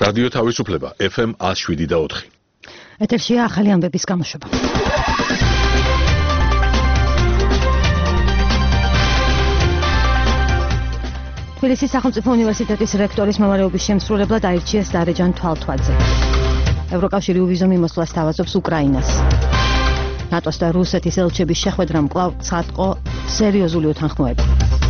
რადიო თავისუფლება FM 107.4. ეთერშია ახალი ამბების გამოშვება. თბილისის სახელმწიფო უნივერსიტეტის რექტორის მოვალეობის შემსრულებლად აირჩიეს დარეჯან თვალთვაძე. ევროკავშირი უვიზო მიმოსვლას თავაზობს უკრაინას. ნატოს და რუსეთის ელჩების შეხვედრამ კვლავ ცხადყო სერიოზული უთანხმოება.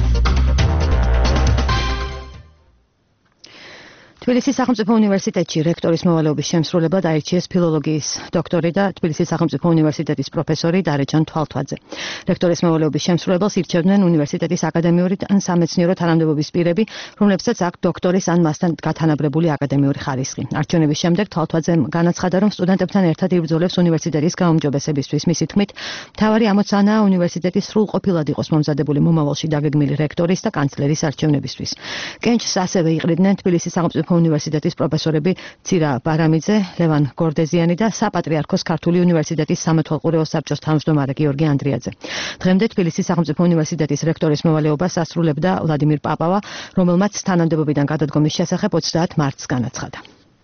თბილისის სახელმწიფო უნივერსიტეტში რექტორის მოვალეობის შემსრულებლად აირჩიეს ფილოლოგიის დოქტორი და თბილისის სახელმწიფო უნივერსიტეტის პროფესორი დარეჯან თვალთვაძე. რექტორის მოვალეობის შემსრულებელს ირჩევდნენ უნივერსიტეტის აკადემიური ან სამეცნიერო თანამდებობის პირები, რომლებსაც აქვთ დოქტორის ან მასთან გათანაბრებული აკადემიური ხარისხი. არჩევნების შემდეგ თვალთვაძემ განაცხადა, რომ სტუდენტებთან ერთად იბრძოლებს უნივერსიტეტის გაუმჯობესებისთვის. მისი თქმით, მთავარი ამოცანაა უნივერსიტეტის სრულყოფილად იყოს მომზადებული მომავალში დაგეგმილი რექტორის და კანცლერის არჩევნებისთვის. კენჭს ასევე იყრიდნენ თბილისის სახელმწიფო უნივერსიტეტის პროფესორები ცირა ბარამიძე, ლევან გორდეზიანი და საპატრიარქოს ქართული უნივერსიტეტის სამეთვალყურეო საბჭოს თავმჯდომარე გიორგი ანდრიაძე. დღემდე თბილისის სახელმწიფო უნივერსიტეტის რექტორის მოვალეობას ასრულებდა ვლადიმირ პაპავა, რომელმაც თანამდებობიდან გადადგომის შესახებ 30 მარტს განაცხადა.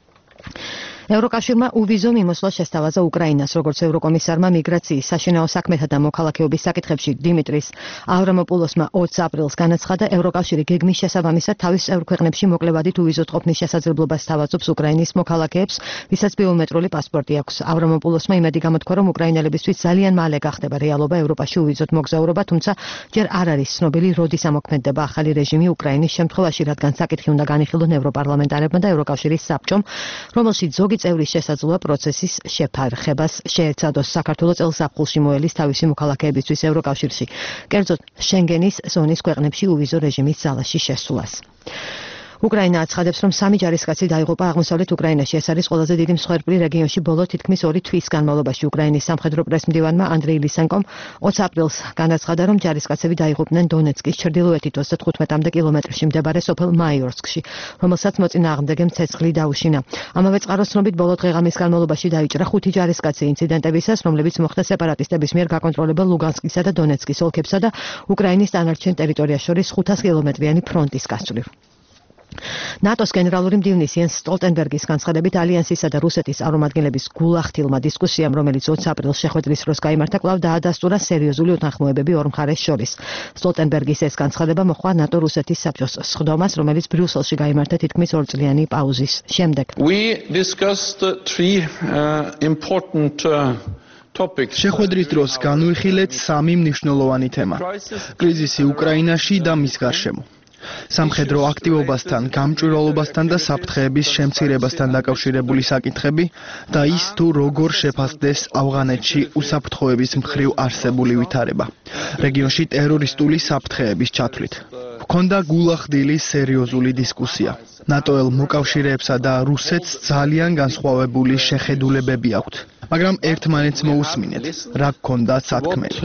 ევროკავშირმა უვიზო მიმოსვლა შესთავაზა უკრაინას, როგორც ევროკომისარმა მიგრაციის, საშინაო საქმეთა და მოქალაქეობის საკითხებში დიმიტრის ავრამოპულოსმა 20 აპრილს განაცხადა, ევროკავშირი გეგმის შესაბამისად თავის წევრ ქვეყნებში მოკლევადით უვიზოდ ყოფნის შესაძლებლობას სთავაზობს უკრაინის მოქალაქეებს, ვისაც ბიომეტრიული პასპორტი აქვს. ავრამოპულოსმა იმედი გამოთქვა, რომ უკრაინელებისთვის ძალიან მალე გახდება რეალობა ევროპაში უვიზოდ მოგზაურობა, თუმცა ჯერ არ არის ცნობილი, როდის ამოქმედდება ახალი რეჟიმი უკრაინის შემთხვევაში, რადგან საკითხი უნდა განიხილონ ევროპარლამენტარებმა და ევროკავშირის საბჭომ, რომელშიც ზოგი წევრის შესაძლოა პროცესის შეფარხებას შეეცადოს. საქართველოს წელს ზაფხულში მოელის თავისი მოქალაქეებისთვის ევროკავშირში, კერძოდ შენგენის ზონის ქვეყნებში უვიზო რეჟიმის ძალაში შესვლას. უკრაინა აცხადებს, რომ 3 ჯარისკაცი დაიღუპა აღმოსავლეთ უკრაინაში. ეს არის ყველაზე დიდი მსხვერპლი რეგიონში ბოლო თითქმის 2 თვის განმავლობაში. უკრაინის სამხედრო პრესმდივანმა ანდრეი ლისენკომ 20 აპრილს განაცხადა, რომ ჯარისკაცები დაიღუპნენ დონეცკის ჩრდილოეთით 35 კილომეტრში მდებარე სოფელ მაიორსკში, რომელსაც მოწინააღმდეგემ ცეცხლი დაუშინა. ამავე წყაროს ცნობით, ბოლო დღე-ღამის განმავლობაში დაიჭრა 5 ჯარისკაცი ინციდენტებისას, რომლებიც მოხდა სეპარატისტების მიერ გაკონტროლებულ ლუგანსკისა და დონეცკის ოლქებსა და უკრაინის დანარჩენ ტერიტორიას შორის 500 კილომეტრიანი ფრონტის გასწვრივ. ნატოს გენერალური მდივნის იენს სტოლტენბერგის განცხადებით, ალიანსისა და რუსეთის წარმომადგენლების გულახდილმა დისკუსიამ, რომელიც 20 აპრილს შეხვედრის დროს გაიმართა, კვლავ დაადასტურა სერიოზული უთანხმოებები ორ მხარეს შორის. სტოლტენბერგის ეს განცხადება მოჰყვა ნატო-რუსეთის საბჭოს სხდომას, რომელიც ბრიუსელში გაიმართა თითქმის 2 წლიანი პაუზის შემდეგ. შეხვედრის დროს განვიხილეთ 3 მნიშვნელოვანი თემა: კრიზისი უკრაინაში და მის გარშემო. სამხედრო აქტივობასთან, გამჭვირვალობასთან და საფრთხეების შემცირებასთან დაკავშირებული საკითხები და ის თუ როგორ შეფასდეს ავღანეთში უსაფრთხოების მხრივ არსებული ვითარება, რეგიონში ტერორისტული საფრთხეების ჩათვლით. ჰქონდა გულახდილი სერიოზული დისკუსია. ნატოელ მოკავშირეებსა და რუსეთს ძალიან განსხვავებული შეხედულებები აქვთ, მაგრამ ერთმანეთს მოусმინეთ, რა გქონდა სათქმელი.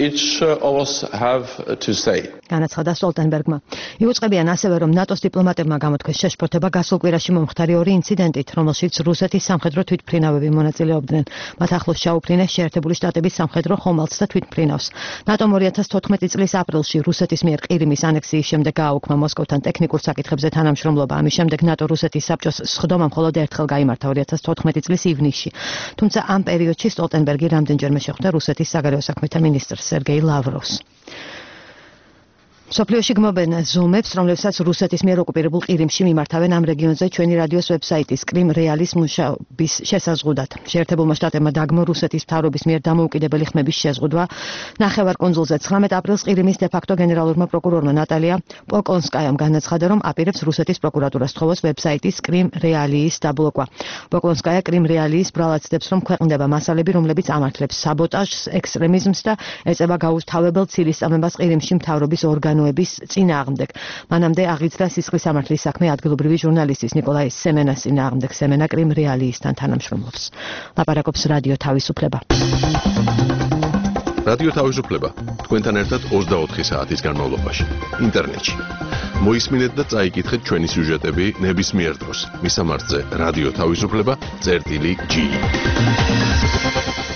განაცხადა სტოლტენბერგმა. იუწყებიან ასევე, რომ ნატოს დიპლომატებმა გამოთქვეს შეშფოთება გასულ კვირაში მომხდარი 2 ინციდენტით, რომელშიც რუსეთის სამხედრო თვითმფრინავები მონაწილეობდნენ. მათ ახლოს ჩაუფრინეს შეერთებული შტატების სამხედრო ხომალდს და თვითმფრინავს. ნატომ 2014 წლის აპრილში რუსეთის მიერ ყირიმის ანექსიის შემდეგ გააუქმა მოსკოვთან ტექნიკურ საკითხებზე თანამშრომლობა. ამის შემდეგ ნატო-რუსეთის საბჭოს სხდომა მხოლოდ ერთხელ გაიმართა 2014 წლის ივნისში. თუმცა ამ პერიოდში სტოლტენბერგი რამდენჯერმე შეხვდა რუსეთის საგარეო საქმეთა მინისტრს სერგეი ლავროვს. სოფლიოში გმობენ ზომებს, რომლებსაც რუსეთის მიერ ოკუპირებულ ყირიმში მიმართავენ ამ რეგიონზე ჩვენი რადიოს ვებსაიტის კრიმ რეალის მუშაობის შესაზღუდად. შეერთებულმა შტატებმა დაგმო რუსეთის მთავრობის მიერ დამოუკიდებელი ხმების შეზღუდვა. ნახევარკუნძულზე 19 აპრილს ყირიმის დე-ფაქტო გენერალურმა პროკურორმა ნატალია პოკლონსკაიამ განაცხადა, რომ აპირებს რუსეთის პროკურატურას თხოვოს ვებსაიტის კრიმ რეალიის დაბლოკვა. პოკლონსკაია კრიმ რეალიის ბრალად ცდებს, რომ ქვეყნდება მასალები, რომლებიც ამართლებს საბოტაჟს, ექსტრემიზმს და ეწევა გაუთავებელ ცილისწამებას ყირიმში მთავრობის ორგანოების წინააღმდეგ. მანამდე აღიძრა სისხლის სამართლის საქმე ადგილობრივი ჟურნალისტის ნიკოლაი სემენას წინააღმდეგ. სემენა კრიმ რეალიისთან თანამშრომლობს. ლაპარაკობს რადიო თავისუფლება. რადიო თავისუფლება თქვენთან ერთად 24 საათის განმავლობაში. ინტერნეტში. მოისმინეთ და წაიკითხეთ ჩვენი სიუჟეტები ნებისმიერ დროს. მისამართზე რადიო თავისუფლება წერტილი G.